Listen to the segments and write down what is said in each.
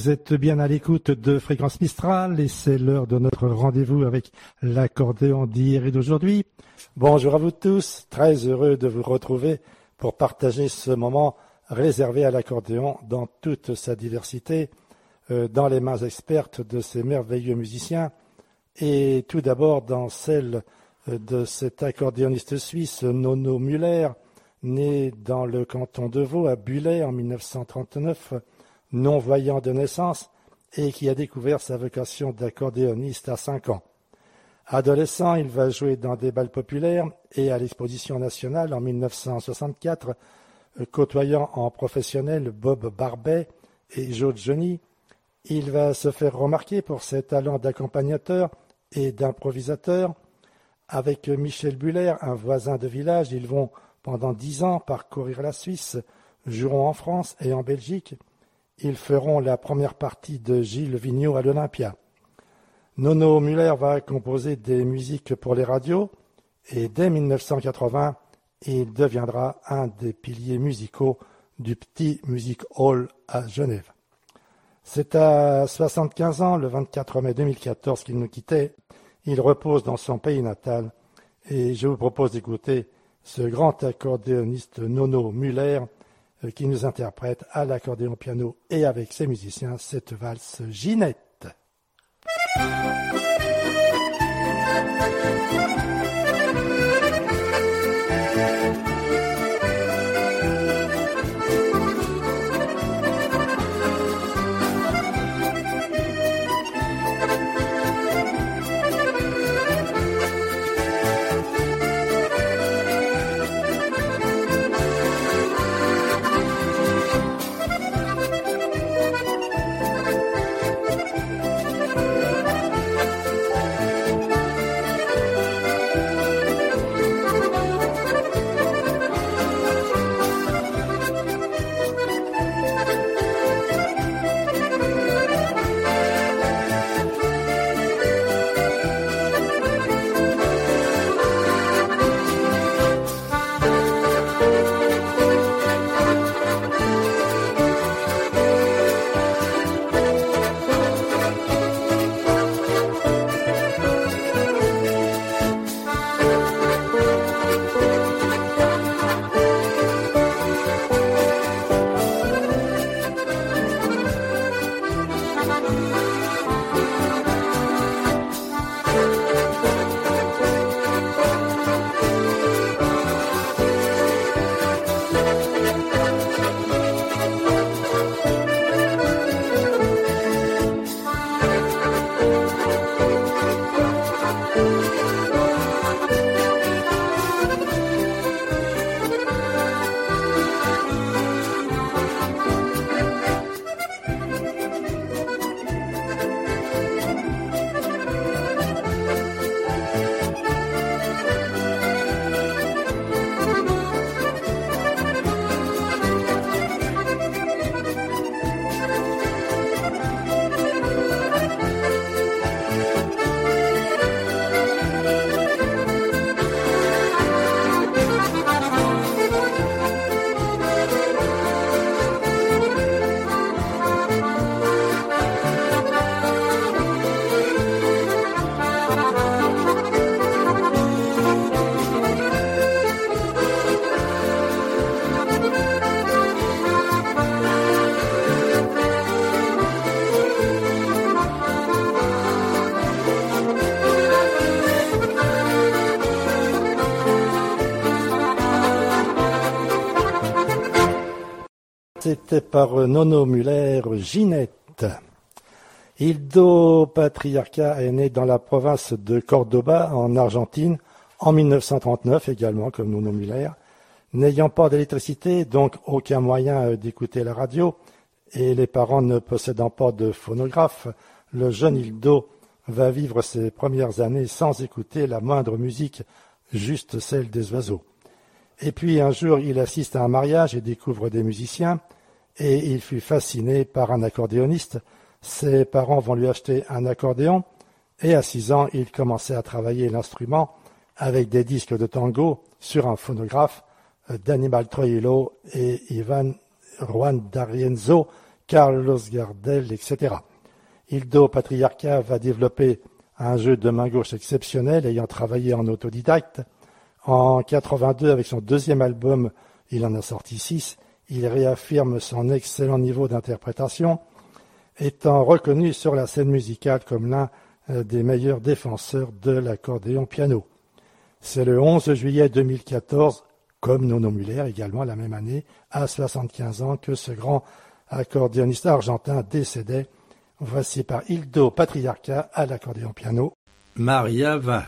Vous êtes bien à l'écoute de Fréquence Mistral et c'est l'heure de notre rendez-vous avec l'accordéon d'hier et d'aujourd'hui. Bonjour à vous tous, très heureux de vous retrouver pour partager ce moment réservé à l'accordéon dans toute sa diversité, dans les mains expertes de ces merveilleux musiciens et tout d'abord dans celle de cet accordéoniste suisse Nono Müller, né dans le canton de Vaud à Bullay en 1939, non-voyant de naissance et qui a découvert sa vocation d'accordéoniste à 5 ans. Adolescent, il va jouer dans des bals populaires et à l'Exposition nationale en 1964, côtoyant en professionnel Bob Barbet et Joe Johnny. Il va se faire remarquer pour ses talents d'accompagnateur et d'improvisateur. Avec Michel Buller, un voisin de village, ils vont pendant 10 ans parcourir la Suisse, joueront en France et en Belgique. Ils feront la première partie de Gilles Vigneault à l'Olympia. Nono Müller va composer des musiques pour les radios et dès 1980, il deviendra un des piliers musicaux du Petit Music Hall à Genève. C'est à 75 ans, le 24 mai 2014, qu'il nous quittait. Il repose dans son pays natal et je vous propose d'écouter ce grand accordéoniste Nono Müller qui nous interprète à l'accordéon piano et avec ses musiciens cette valse Ginette. C'était par Nono Müller, Ginette. Hildo Patriarca est né dans la province de Cordoba, en Argentine, en 1939 également, comme Nono Müller. N'ayant pas d'électricité, donc aucun moyen d'écouter la radio, et les parents ne possédant pas de phonographe, le jeune Hildo va vivre ses premières années sans écouter la moindre musique, juste celle des oiseaux. Et puis un jour, il assiste à un mariage et découvre des musiciens, et il fut fasciné par un accordéoniste. Ses parents vont lui acheter un accordéon, et à 6 ans, il commençait à travailler l'instrument avec des disques de tango sur un phonographe d'Aníbal Troilo et Ivan Juan D'Arienzo, Carlos Gardel, etc. Hildo Patriarca va développer un jeu de main gauche exceptionnel, ayant travaillé en autodidacte. En 82, avec son deuxième album, il en a sorti 6, il réaffirme son excellent niveau d'interprétation, étant reconnu sur la scène musicale comme l'un des meilleurs défenseurs de l'accordéon piano. C'est le 11 juillet 2014, comme Nono Muller également la même année, à 75 ans, que ce grand accordéoniste argentin décédait. Voici par Hildo Patriarca à l'accordéon piano, Maria va.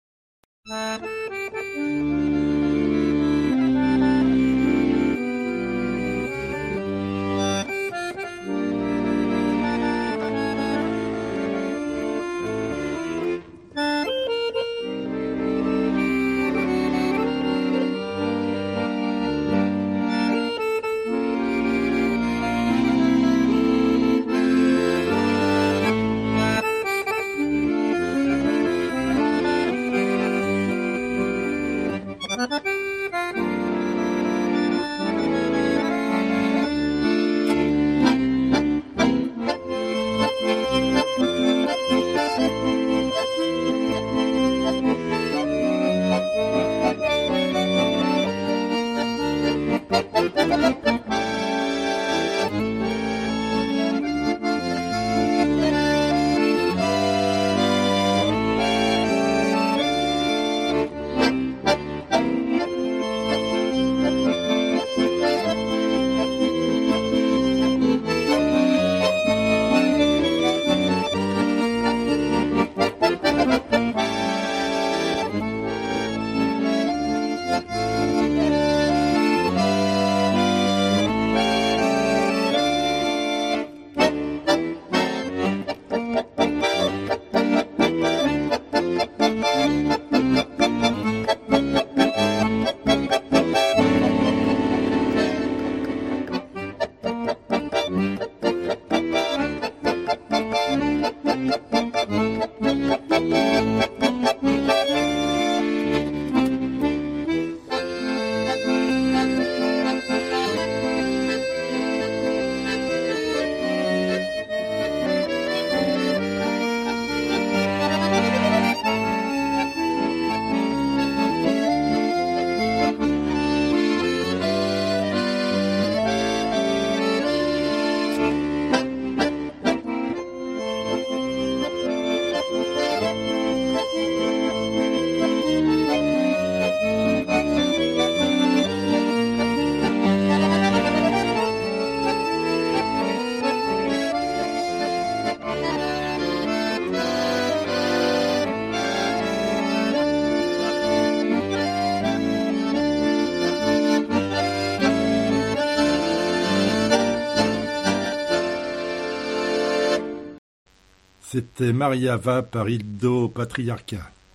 C'était Maria va par Hildo Patriarca.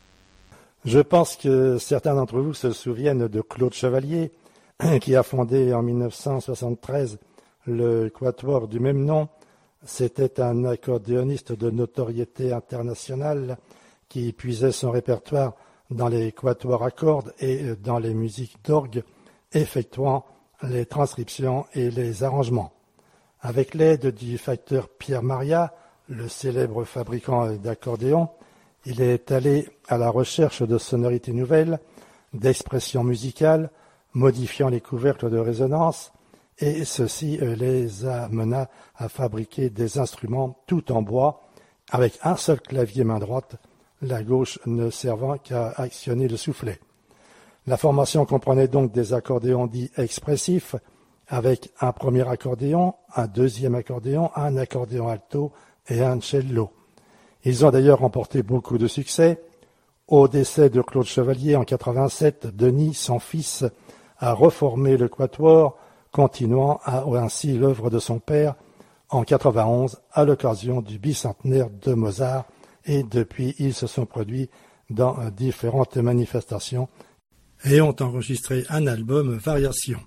Je pense que certains d'entre vous se souviennent de Claude Chevalier, qui a fondé en 1973 le quatuor du même nom. C'était un accordéoniste de notoriété internationale qui puisait son répertoire dans les quatuors à cordes et dans les musiques d'orgue, effectuant les transcriptions et les arrangements. Avec l'aide du facteur Pierre Maria, le célèbre fabricant d'accordéons, il est allé à la recherche de sonorités nouvelles, d'expressions musicales, modifiant les couvercles de résonance, et ceci les amena à fabriquer des instruments tout en bois, avec un seul clavier main droite, la gauche ne servant qu'à actionner le soufflet. La formation comprenait donc des accordéons dits expressifs, avec un premier accordéon, un deuxième accordéon, un accordéon alto et un cello. Ils ont d'ailleurs remporté beaucoup de succès. Au décès de Claude Chevalier en 87, Denis, son fils, a reformé le quatuor, continuant ainsi l'œuvre de son père en 91 à l'occasion du bicentenaire de Mozart, et depuis ils se sont produits dans différentes manifestations et ont enregistré un album Variations.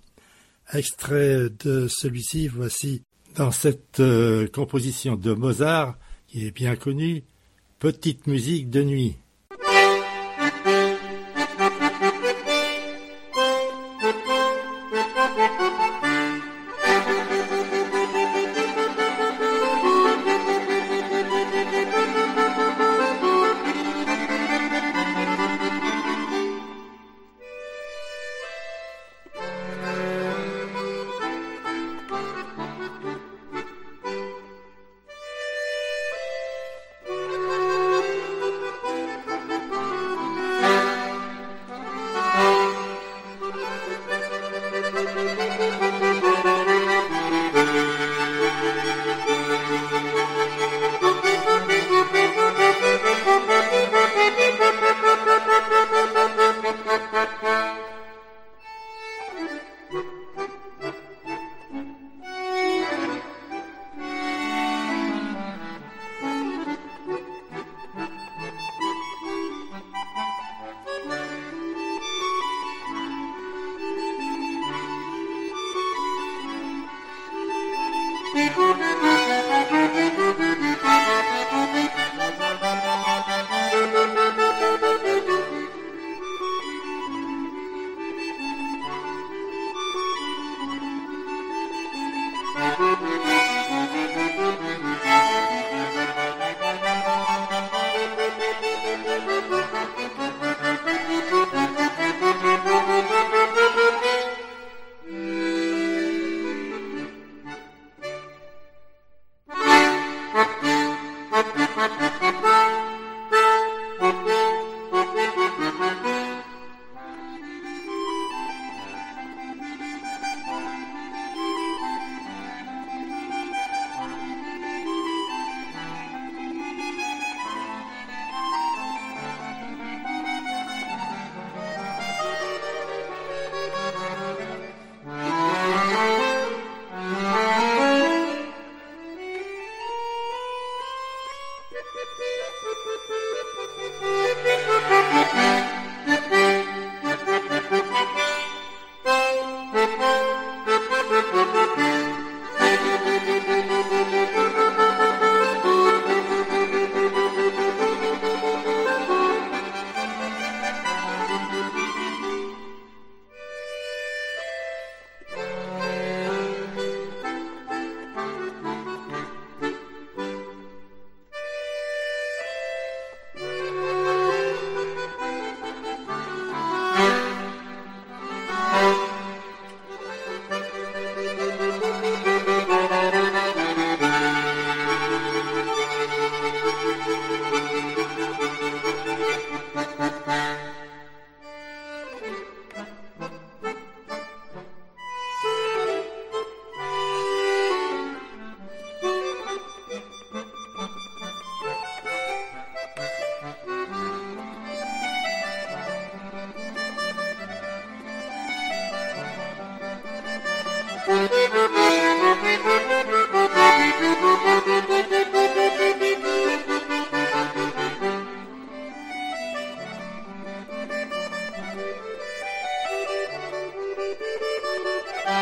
Extrait de celui-ci, voici dans cette composition de Mozart, qui est bien connue, Petite musique de nuit.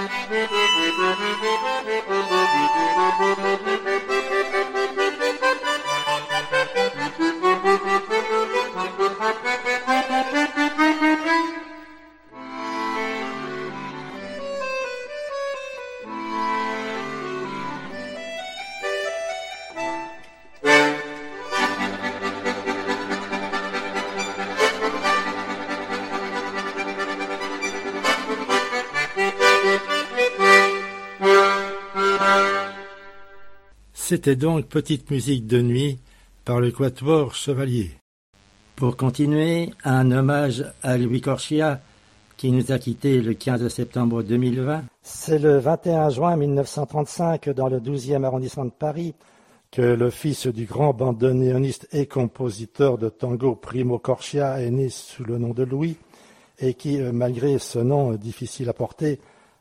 C'était donc Petite musique de nuit par le Quatuor Chevalier. Pour continuer, un hommage à Louis Corchia qui nous a quittés le 15 septembre 2020. C'est le 21 juin 1935 dans le 12e arrondissement de Paris que le fils du grand bandoneoniste et compositeur de tango Primo Corchia est né sous le nom de Louis et qui, malgré ce nom difficile à porter,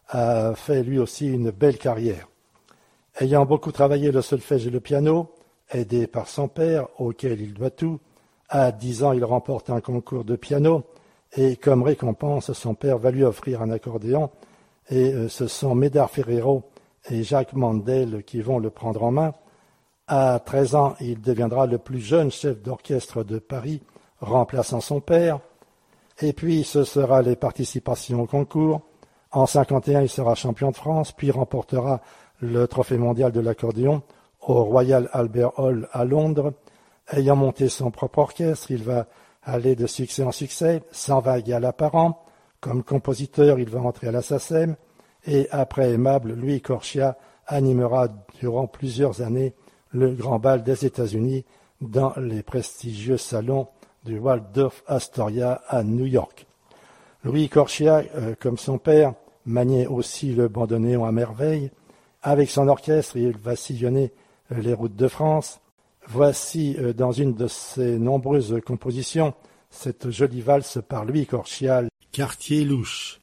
a fait lui aussi une belle carrière. Ayant beaucoup travaillé le solfège et le piano, aidé par son père, auquel il doit tout, à 10 ans il remporte un concours de piano et comme récompense, son père va lui offrir un accordéon et ce sont Médard Ferrero et Jacques Mandel qui vont le prendre en main. À 13 ans, il deviendra le plus jeune chef d'orchestre de Paris, remplaçant son père. Et puis, ce sera les participations au concours. En 51, il sera champion de France, puis remportera le trophée mondial de l'accordéon au Royal Albert Hall à Londres. Ayant monté son propre orchestre, il va aller de succès en succès, 120 galas par an. Comme compositeur, il va entrer à la SACEM. Et après Aimable, Louis Corchia animera durant plusieurs années le Grand Bal des États-Unis dans les prestigieux salons du Waldorf Astoria à New York. Louis Corchia, comme son père, maniait aussi le bandoneon à merveille. Avec son orchestre, il va sillonner les routes de France. Voici, dans une de ses nombreuses compositions, cette jolie valse par Louis Corchia, Quartier louche.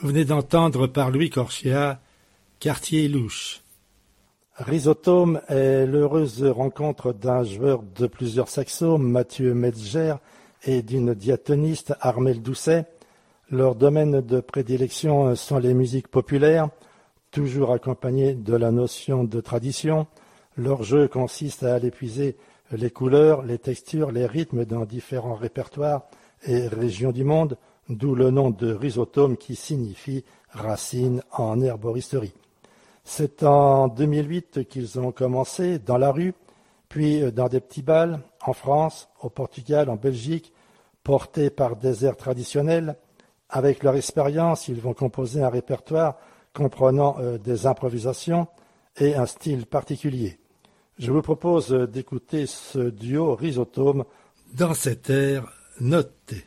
Vous venez d'entendre par Louis Corchia, Quartier louche. Rhizotome est l'heureuse rencontre d'un joueur de plusieurs saxos, Mathieu Metzger, et d'une diatoniste, Armelle Doucet. Leurs domaines de prédilection sont les musiques populaires, toujours accompagnées de la notion de tradition. Leur jeu consiste à aller puiser les couleurs, les textures, les rythmes dans différents répertoires et régions du monde, d'où le nom de rhizotome qui signifie racine en herboristerie. C'est en 2008 qu'ils ont commencé dans la rue, puis dans des petits bals, en France, au Portugal, en Belgique, portés par des airs traditionnels. Avec leur expérience, ils vont composer un répertoire comprenant des improvisations et un style particulier. Je vous propose d'écouter ce duo rhizotome dans cet air noté.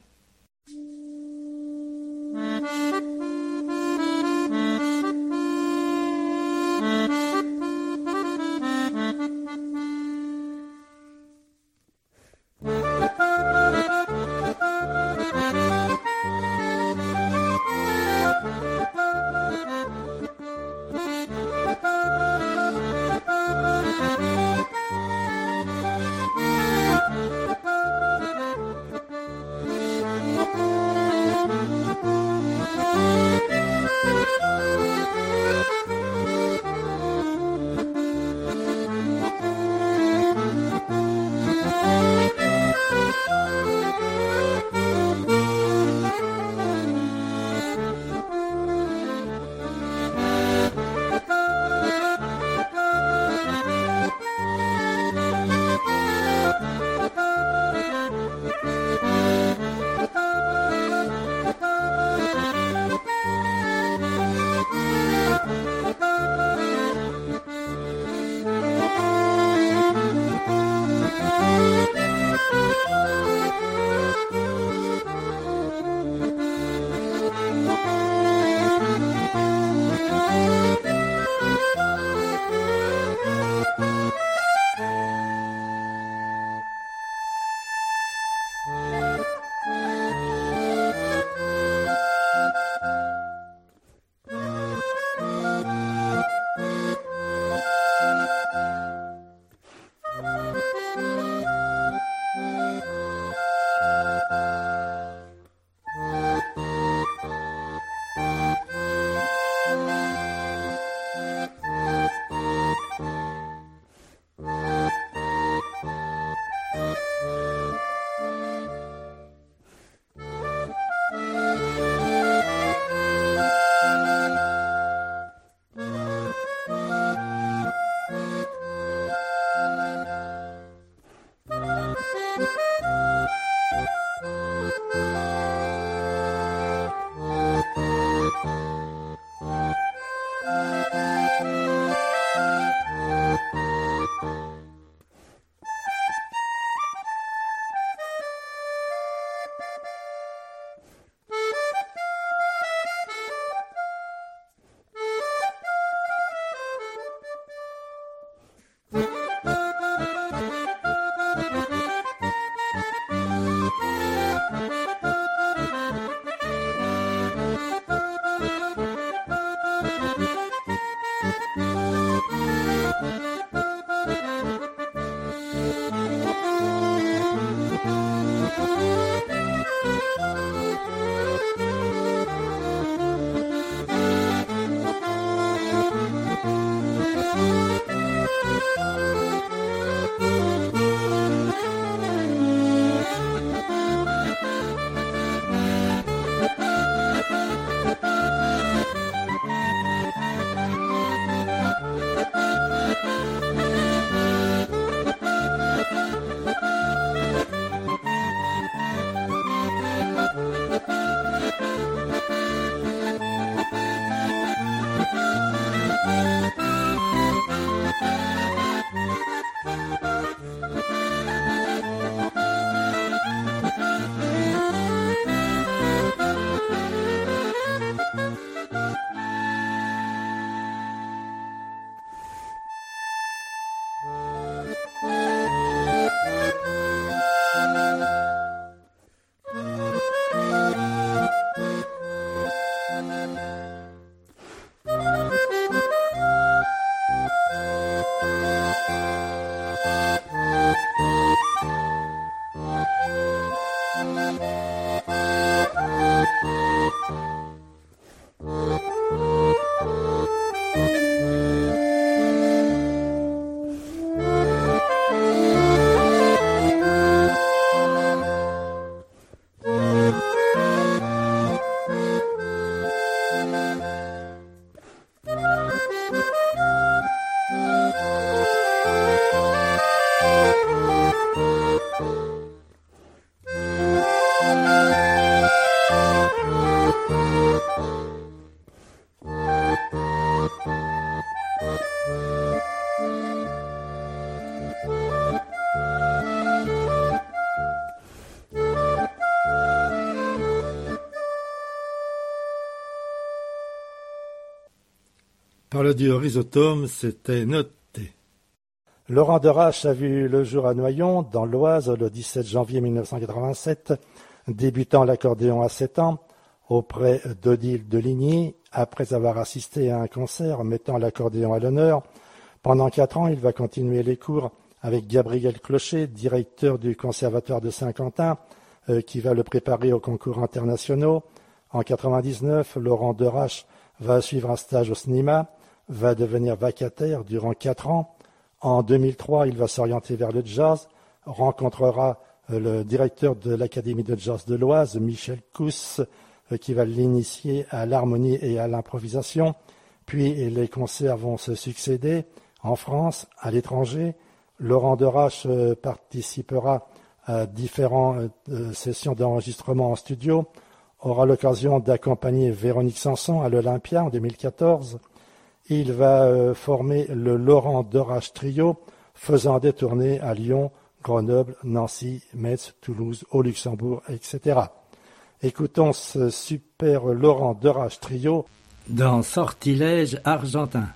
Par le duo Rhizotome, c'était noté. Laurent Derache a vu le jour à Noyon, dans l'Oise, le 17 janvier 1987, débutant l'accordéon à 7 ans, auprès d'Odile de Ligny, après avoir assisté à un concert mettant l'accordéon à l'honneur. Pendant 4 ans, il va continuer les cours avec Gabriel Clocher, directeur du Conservatoire de Saint-Quentin, qui va le préparer aux concours internationaux. En 1999, Laurent Derache va suivre un stage au cinéma, va devenir vacataire durant 4 ans. En 2003, il va s'orienter vers le jazz, rencontrera le directeur de l'Académie de jazz de l'Oise, Michel Cousse, qui va l'initier à l'harmonie et à l'improvisation. Puis les concerts vont se succéder en France, à l'étranger. Laurent Derache participera à différentes sessions d'enregistrement en studio, aura l'occasion d'accompagner Véronique Sanson à l'Olympia en 2014. Il va former le Laurent Derache Trio, faisant des tournées à Lyon, Grenoble, Nancy, Metz, Toulouse, au Luxembourg, etc. Écoutons ce super Laurent Derache Trio dans Sortilège argentin.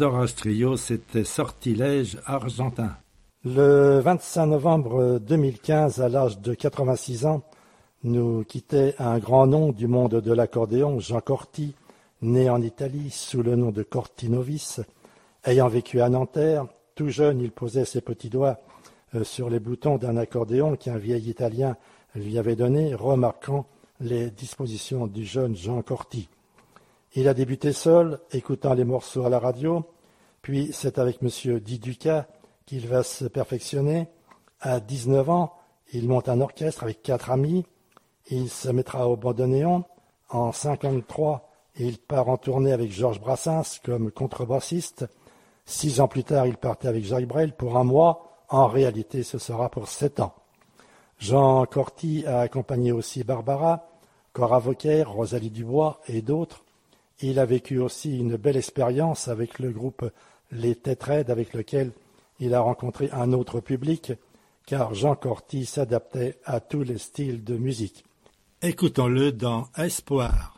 Pandora's Trio, c'était Sortilège argentin. Le 25 novembre 2015, à l'âge de 86 ans, nous quittait un grand nom du monde de l'accordéon, Jean Corti, né en Italie sous le nom de Cortinovis. Ayant vécu à Nanterre, tout jeune, il posait ses petits doigts sur les boutons d'un accordéon qu'un vieil Italien lui avait donné, remarquant les dispositions du jeune Jean Corti. Il a débuté seul, écoutant les morceaux à la radio, puis c'est avec M. Diduca qu'il va se perfectionner. À 19 ans, il monte un orchestre avec 4 amis. Il se mettra au bandoneon. En 1953, il part en tournée avec Georges Brassens comme contrebassiste. 6 ans plus tard, il partait avec Jacques Brel pour un mois. En réalité, ce sera pour 7 ans. Jean Corti a accompagné aussi Barbara, Cora Vauquer, Rosalie Dubois et d'autres. Il a vécu aussi une belle expérience avec le groupe Les Têtes Raides, avec lequel il a rencontré un autre public, car Jean Corti s'adaptait à tous les styles de musique. Écoutons-le dans Espoir.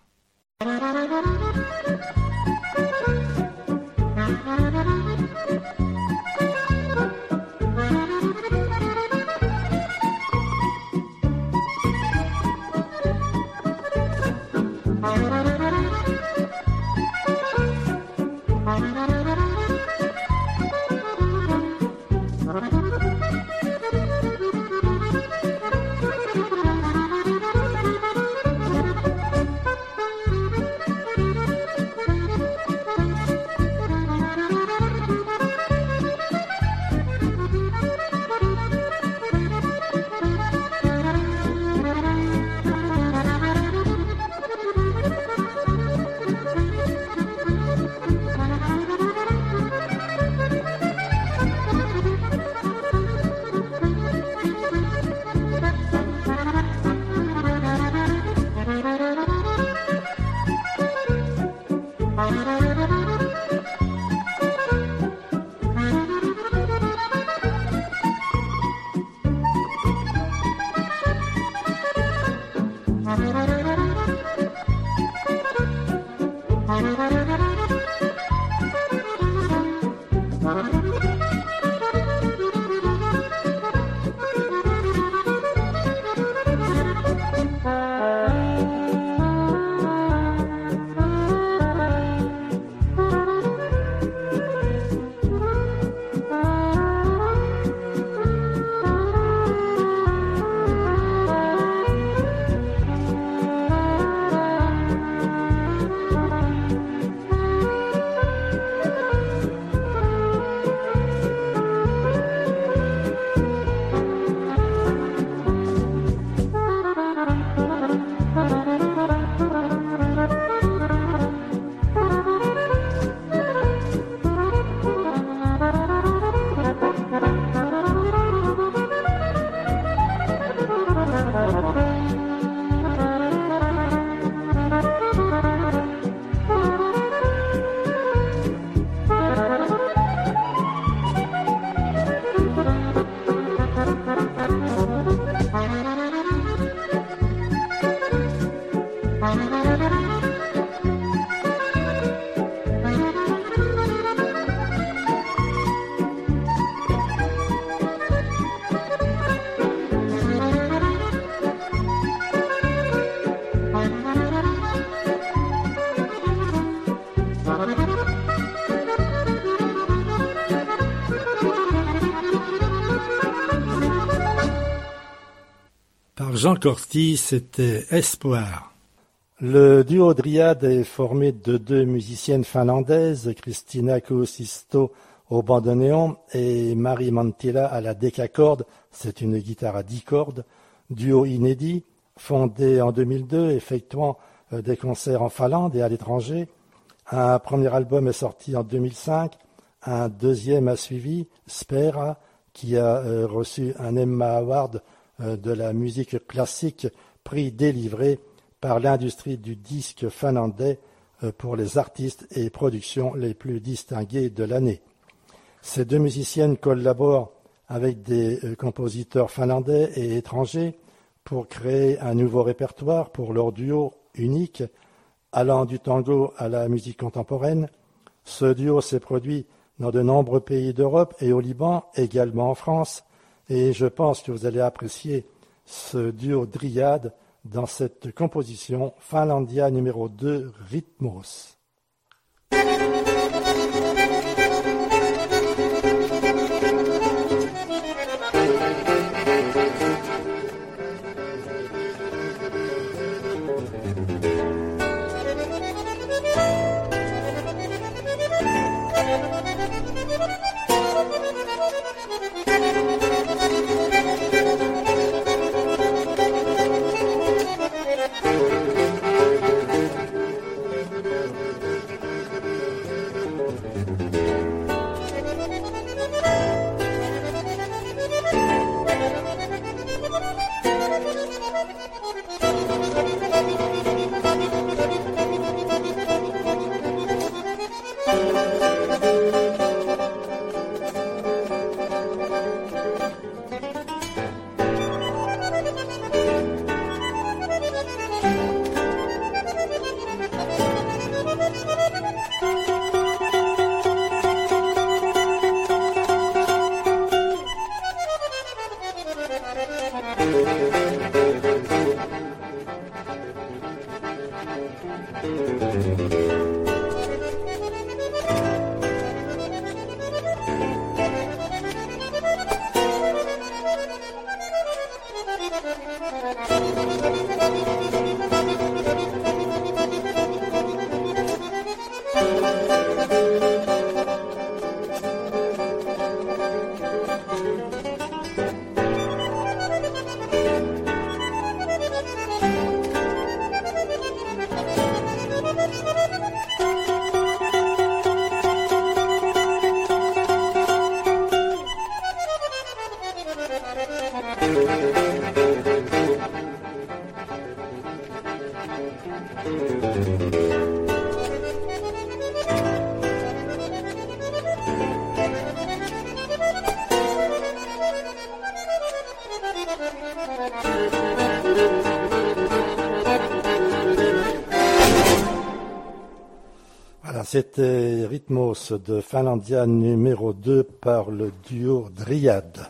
Jean Corti, c'était Espoir. Le duo Dryade est formé de 2 musiciennes finlandaises, Christina Kuusisto au bandoneon et Mari Manttila à la décacorde, c'est une guitare à 10 cordes, duo inédit, fondé en 2002, effectuant des concerts en Finlande et à l'étranger. Un premier album est sorti en 2005, un deuxième a suivi, Spera, qui a reçu un Emma Award de la musique classique, prix délivré par l'industrie du disque finlandais pour les artistes et productions les plus distingués de l'année. Ces 2 musiciennes collaborent avec des compositeurs finlandais et étrangers pour créer un nouveau répertoire pour leur duo unique, allant du tango à la musique contemporaine. Ce duo s'est produit dans de nombreux pays d'Europe et au Liban, également en France. Et je pense que vous allez apprécier ce duo Dryade dans cette composition Finlandia numéro 2, Rhythmos. C'était Rhythmos de Finlandia numéro 2 par le duo Dryade.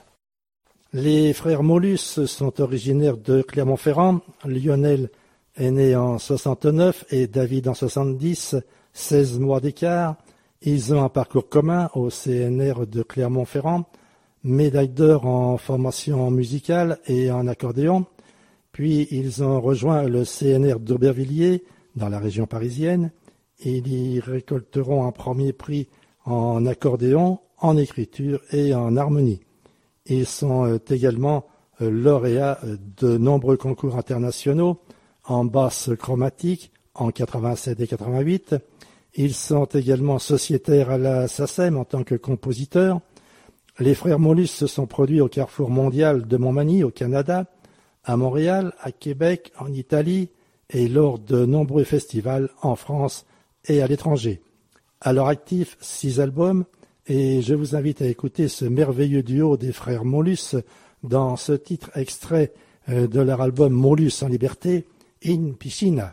Les frères Mollus sont originaires de Clermont-Ferrand. Lionel est né en 69 et David en 70, 16 mois d'écart. Ils ont un parcours commun au CNR de Clermont-Ferrand, médaille d'or en formation musicale et en accordéon. Puis ils ont rejoint le CNR d'Aubervilliers dans la région parisienne. Ils y récolteront un premier prix en accordéon, en écriture et en harmonie. Ils sont également lauréats de nombreux concours internationaux en basse chromatique en 87 et 88. Ils sont également sociétaires à la SACEM en tant que compositeurs. Les frères Mollus se sont produits au Carrefour mondial de Montmagny au Canada, à Montréal, à Québec, en Italie et lors de nombreux festivals en France et à l'étranger. À leur actif, 6 albums, et je vous invite à écouter ce merveilleux duo des frères Mollus dans ce titre extrait de leur album Mollus en liberté, In Piscina.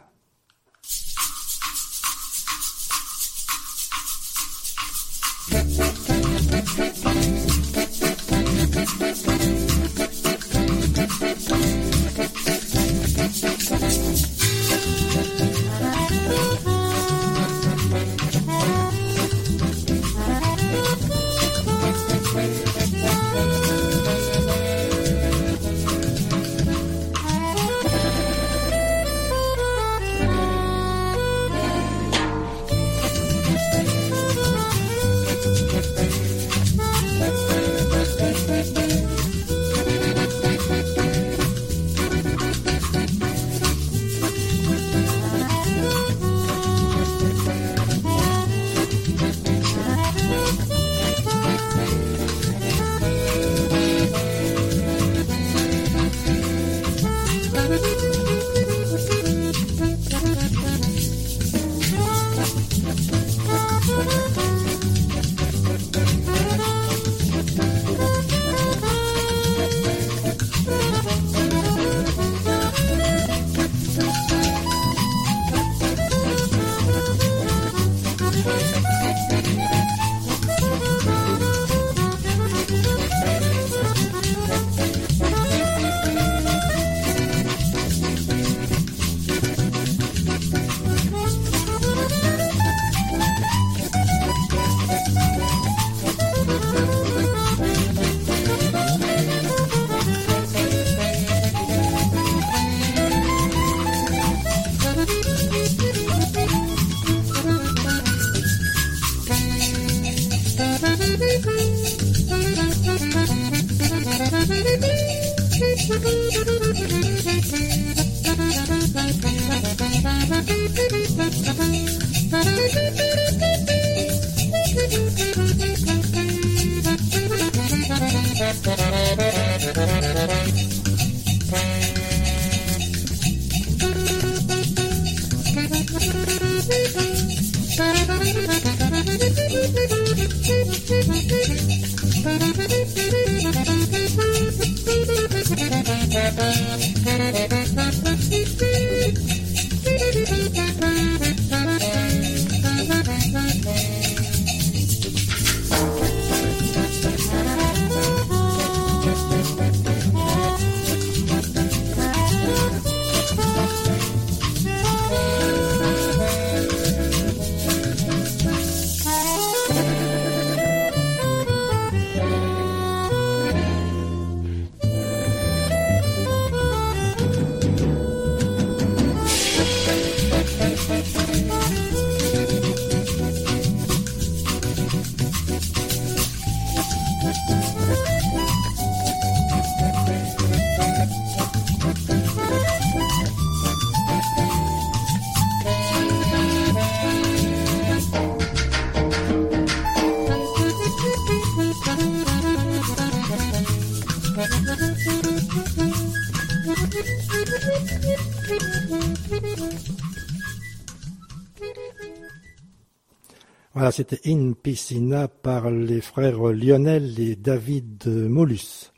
Voilà, c'était In Piscina par les frères Lionel et David Molus.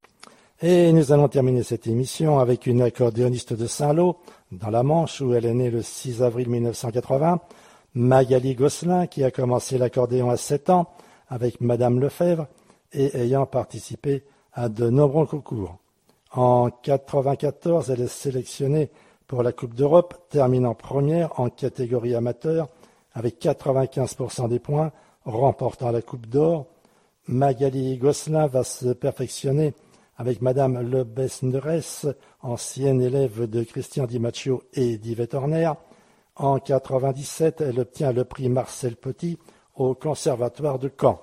Et nous allons terminer cette émission avec une accordéoniste de Saint-Lô, dans la Manche, où elle est née le 6 avril 1980, Magali Gosselin, qui a commencé l'accordéon à 7 ans avec Madame Lefebvre et ayant participé à de nombreux concours. En 1994, elle est sélectionnée pour la Coupe d'Europe, terminant première en catégorie amateur avec 95% des points, remportant la Coupe d'Or. Magali Gosselin va se perfectionner avec Madame Le Besnerès, ancienne élève de Christian Di Maccio et d'Yvette Horner. En 1997, elle obtient le prix Marcel Petit au Conservatoire de Caen.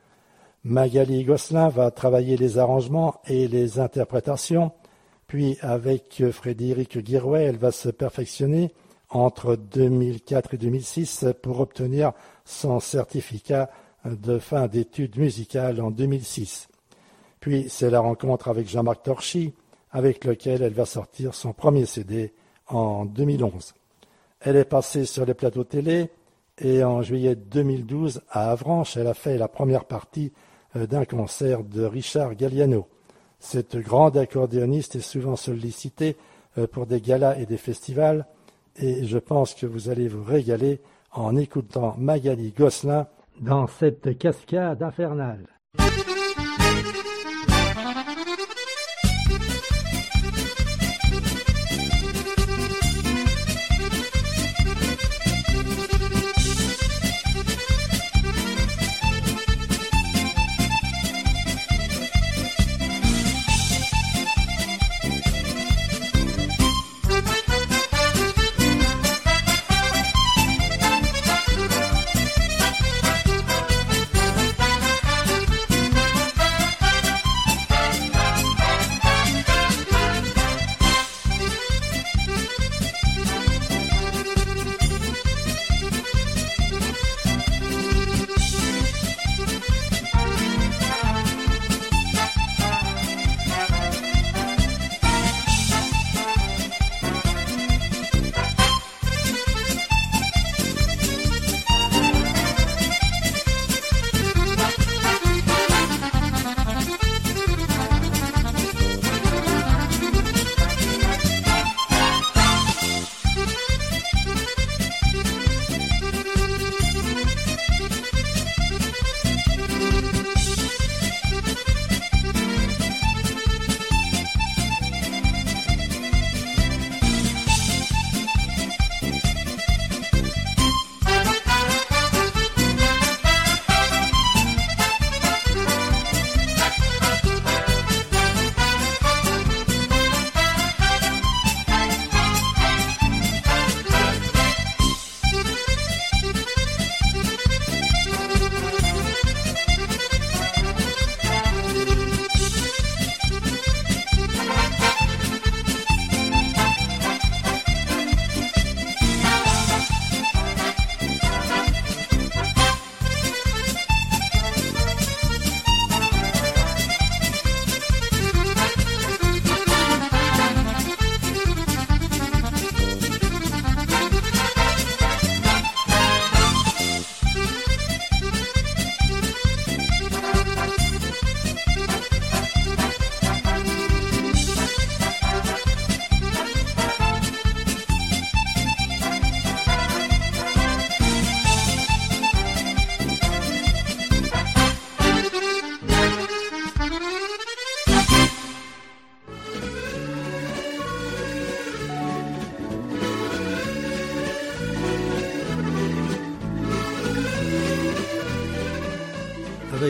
Magali Gosselin va travailler les arrangements et les interprétations, puis avec Frédéric Guirouet, elle va se perfectionner entre 2004 et 2006 pour obtenir son certificat de fin d'études musicales en 2006. Puis c'est la rencontre avec Jean-Marc Torchy, avec lequel elle va sortir son premier CD en 2011. Elle est passée sur les plateaux télé et en juillet 2012 à Avranches, elle a fait la première partie d'un concert de Richard Galliano. Cette grande accordéoniste est souvent sollicitée pour des galas et des festivals, et je pense que vous allez vous régaler en écoutant Magali Gosselin dans cette cascade infernale.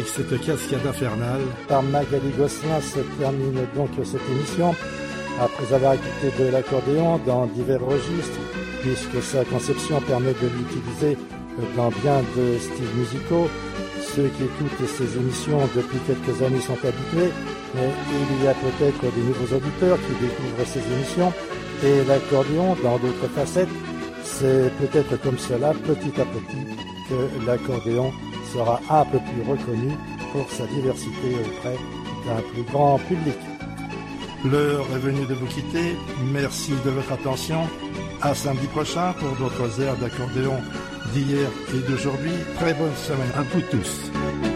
avec cette cascade infernale. Par Magali Gosselin se termine donc cette émission. Après avoir écouté de l'accordéon dans divers registres, puisque sa conception permet de l'utiliser dans bien de styles musicaux. Ceux qui écoutent ces émissions depuis quelques années sont habitués, mais il y a peut-être des nouveaux auditeurs qui découvrent ces émissions. Et l'accordéon, dans d'autres facettes, c'est peut-être comme cela, petit à petit, que l'accordéon sera un peu plus reconnu pour sa diversité auprès d'un plus grand public. L'heure est venue de vous quitter. Merci de votre attention. À samedi prochain pour d'autres airs d'accordéon d'hier et d'aujourd'hui. Très bonne semaine à vous tous.